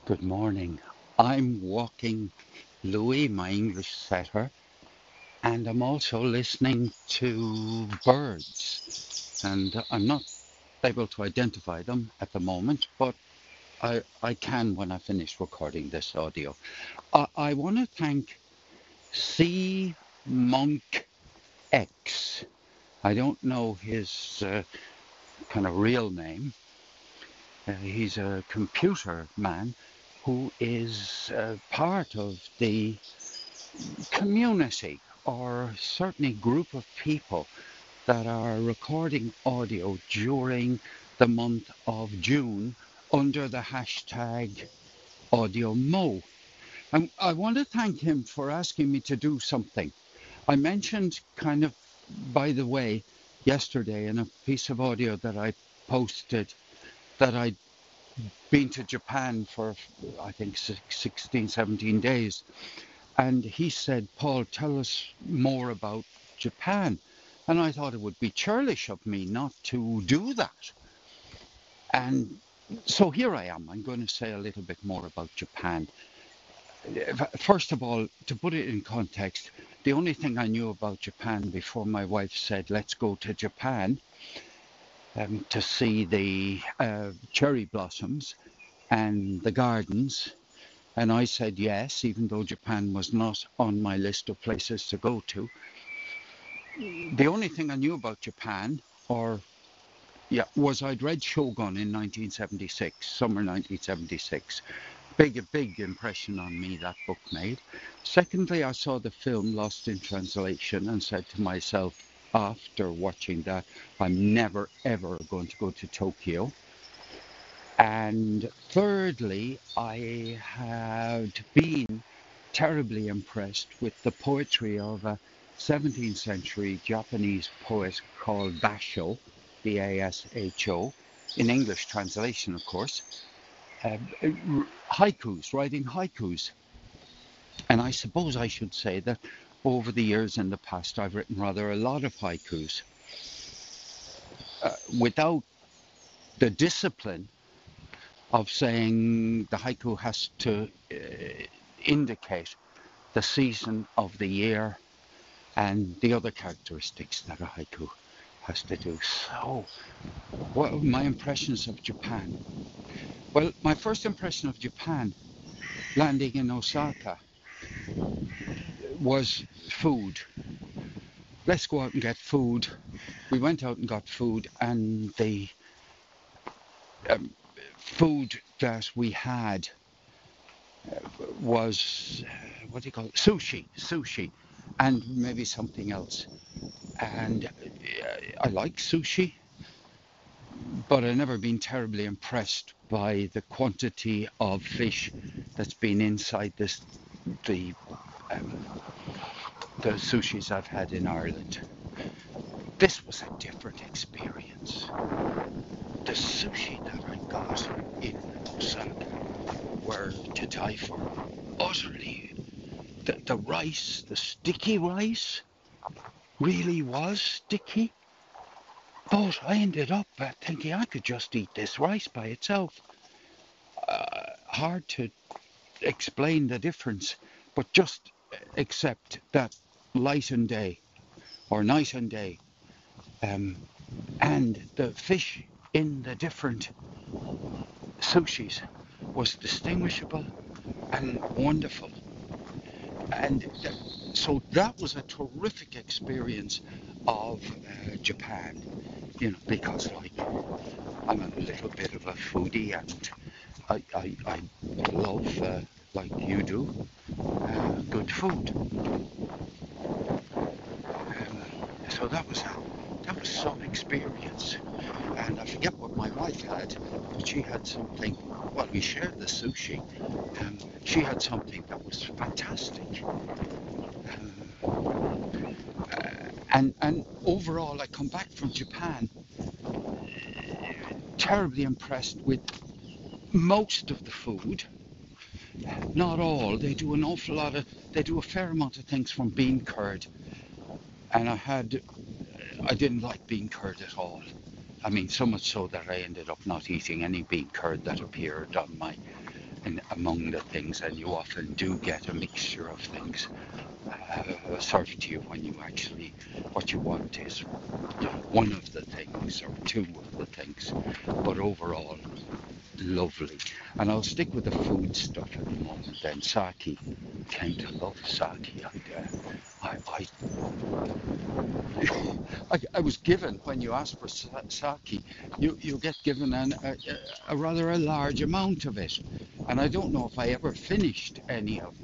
Good morning. I'm walking Louis, my English setter, and I'm also listening to birds. And I'm not able to identify them at the moment, but I can when I finish recording this audio. I want to thank C Monk X. I don't know his kind of real name. He's a computer man who is part of the community or certainly group of people that are recording audio during the month of June under the hashtag AudioMo. And I want to thank him for asking me to do something. I mentioned kind of by the way yesterday in a piece of audio that I posted that I'd been to Japan for I think 16, 17 days. And he said, Paul, tell us more about Japan. And I thought it would be churlish of me not to do that. And so here I am. I'm going to say a little bit more about Japan. First of all, to put it in context, the only thing I knew about Japan before my wife said, let's go to Japan to see the cherry blossoms and the gardens. And I said yes, even though Japan was not on my list of places to go to. The only thing I knew about Japan, or yeah, was I'd read Shogun in 1976, summer 1976. A big impression on me that book made. Secondly, I saw the film Lost in Translation and said to myself after watching that, I'm never ever going to go to Tokyo. And thirdly, I had been terribly impressed with the poetry of a 17th century Japanese poet called Basho, Basho, in English translation, of course, uh, haikus, writing haikus. And I suppose I should say that over the years in the past, I've written rather a lot of haikus without the discipline of saying the haiku has to indicate the season of the year and the other characteristics that a haiku has to do. So, what are my impressions of Japan? Well, my first impression of Japan, landing in Osaka, was food. Let's go out and get food. We went out and got food, and the um, food that we had was what do you call it? Sushi, and maybe something else. And I like sushi, but I've never been terribly impressed by the quantity of fish that's been inside the um, the sushis I've had in Ireland. This was a different experience. The sushi that I got in Osaka were to die for. Utterly, the rice, the sticky rice, really was sticky. But I ended up thinking I could just eat this rice by itself. Hard to explain the difference, but just accept that light and day or night and day, um, and the fish in the different sushis was distinguishable and wonderful. And so that was a terrific experience of Japan, because like I'm a little bit of a foodie and I love, like you do, good food. So that was some experience. And I forget what my wife had, but she had something. Well, we shared the sushi. She had something that was fantastic. And overall, I come back from Japan terribly impressed with most of the food. Not all. They do an awful lot of. They do a fair amount of things from bean curd, and I didn't like bean curd at all. I mean, so much so that I ended up not eating any bean curd that appeared on my among the things, and you often do get a mixture of things served to you when you actually, what you want is one of the things or two of the things, but overall lovely. And I'll stick with the food stuff at the moment then. Sake, came to love sake. I was given, when you ask for sake, you get given a rather a large amount of it. And I don't know if I ever finished any of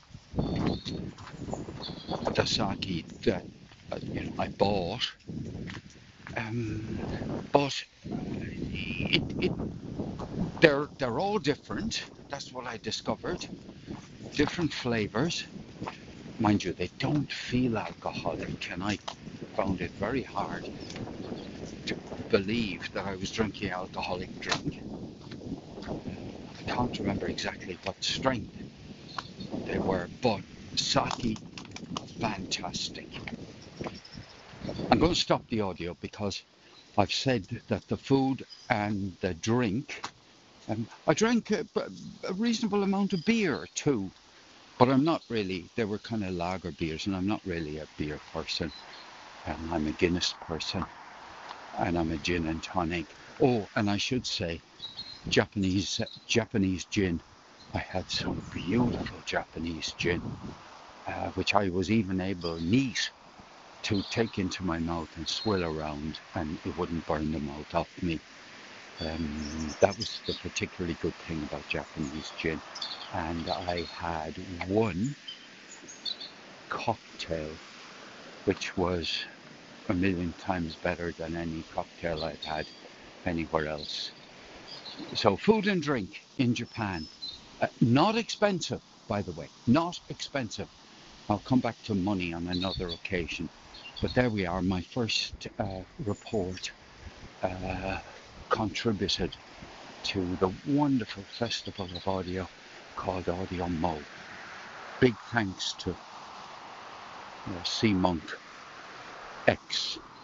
the sake that I bought. Um, but it they're all different. That's what I discovered. Different flavors. Mind you, they don't feel alcoholic, and I found it very hard to believe that I was drinking alcoholic drink. I can't remember exactly what strength they were, but sake, fantastic. I'm going to stop the audio because I've said that the food and the drink, I drank a reasonable amount of beer too, but I'm not really, they were kind of lager beers, and I'm not really a beer person. I'm a Guinness person, and I'm a gin and tonic. Oh, and I should say, Japanese gin. I had some beautiful Japanese gin, which I was even able, neat, to take into my mouth and swill around, and it wouldn't burn the mouth off me. That was the particularly good thing about Japanese gin. And I had one cocktail, which was a million times better than any cocktail I'd had anywhere else. So food and drink in Japan, not expensive, by the way, not expensive. I'll come back to money on another occasion. But there we are, my first report uh, contributed to the wonderful festival of audio called Audio Mo. Big thanks to C Monk X